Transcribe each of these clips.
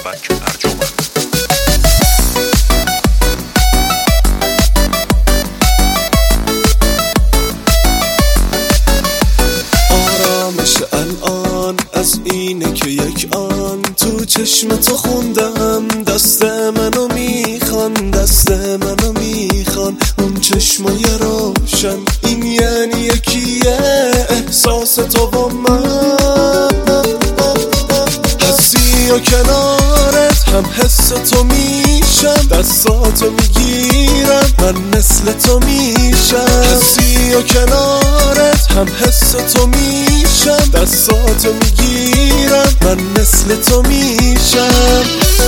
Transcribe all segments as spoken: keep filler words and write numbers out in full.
بابک ارجمند. آرامش الان از اینه که یک آن تو چشم تو خوندم، دست منو میخوان، دست منو میخوان. اون چشمای روشن این یعنی یکیه، احساس تو و من. هستی و کنارت هم حس تو میشم، دستاتو میگیرم من مثل تو میشم. هستی و کنارت هم حس تو میشم، دستاتو میگیرم من مثل تو میشم.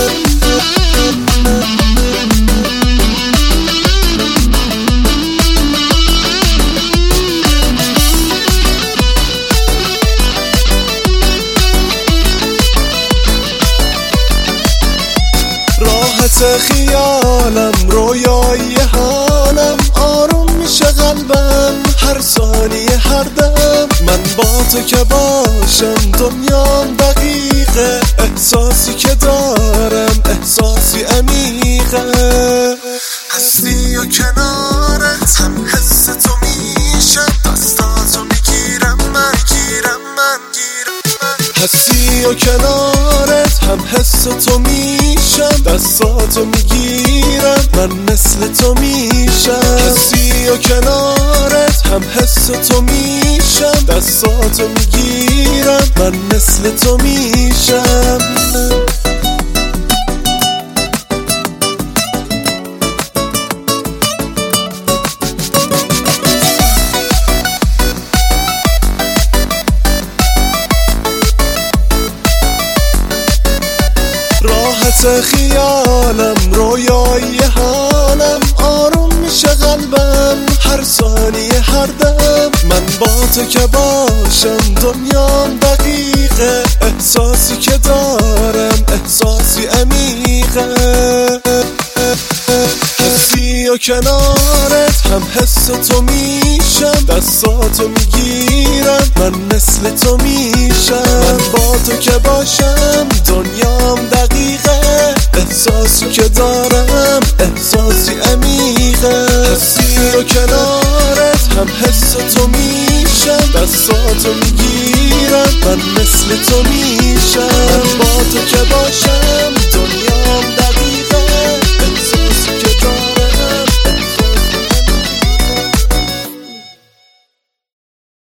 راحت خیالم، رویایی حالم، آروم میشه قلبم هر ثانیه هر دم. من با تو که باشم دنیام دقیقه، احساسی که دارم احساسی عمیقه. هستی و کنارت هم حس تو میشم، دستاتو میگیرم من گیرم من گیرم من. هستی و کنارت هم حس تو میشم، دستاتو میگیرم من مثل تو میشم. هستی و کنارت هم حس تو میشم، دستاتو میگیرم من مثل تو میشم. راحت خیالم، رویایی حالم، آروم میشه قلبم هر ثانیه هر دم. من با تو که باشم دنیام دقیقه، احساسی که دارم احساسی عمیقه. هستی و کنارت هم حس تو میشم، دستاتو میگیرم من مثل تو میشم. من با تو که باشم دنیام دقیقه، احساسی که دارم احساسی عمیقه. هستی و کنارت هم حس تو میشم، دستاتو میگیرم من مثل تو میشم. من با تو که باشم